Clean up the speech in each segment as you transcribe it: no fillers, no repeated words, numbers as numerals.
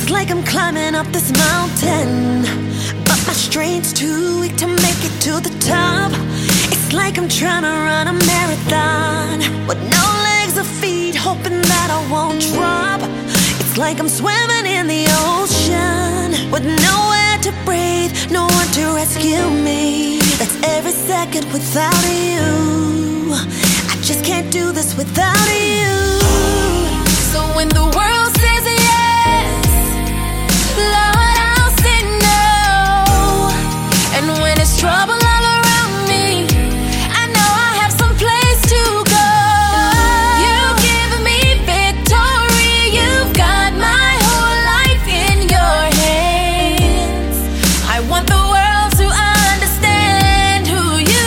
It's like I'm climbing up this mountain, but my strength's too weak to make it to the top. It's like I'm trying to run a marathon with no legs or feet, hoping that I won't drop. It's like I'm swimming in the ocean with nowhere to breathe, no one to rescue me. That's every second without you. I just can't do this without you. So when the world says yes, Lord, I'll say no. And when it's trouble all around me, I know I have some place to go. You give me victory, you've got my whole life in your hands. I want the world to understand who you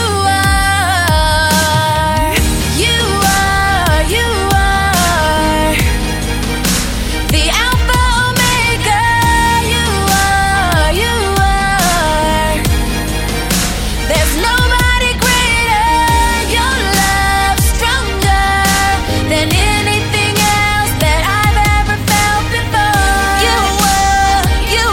are. You are, you are the Alpha Omega. You are, you are. There's nobody greater, your love stronger than anything else that I've ever felt before. You are, you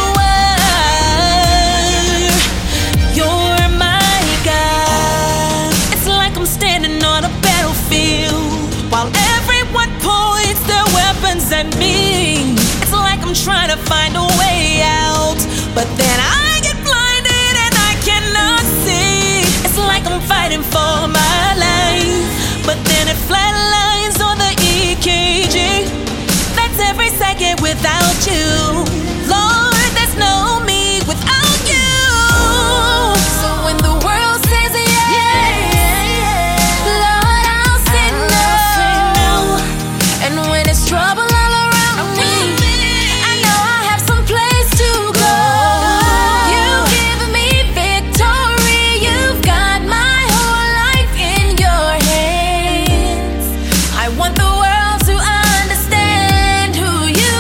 are. You're my God. It's like I'm standing on a battlefield while everyone points their weapons at me. It's like I'm trying to find a way out, but then I get blinded and I cannot see. It's like I'm fighting for my life, but then it flatlines on the EKG. That's every second without you. Lord, there's no me without you. So when the world says yes, Lord, I'll say no. And when it's trouble all around me, I know I have some place to go. You give me victory, you've got my whole life in your hands. I want the world to understand who you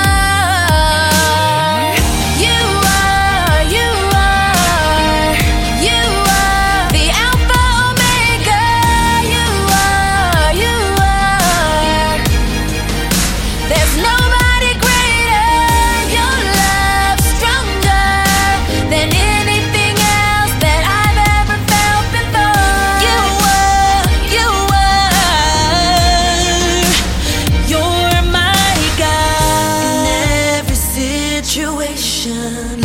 are. You are, you are. You are the Alpha Omega. You are, you are. There's nobody greater, your love stronger than anything else that I've ever felt before. You are, you are. You're my God. In every situation,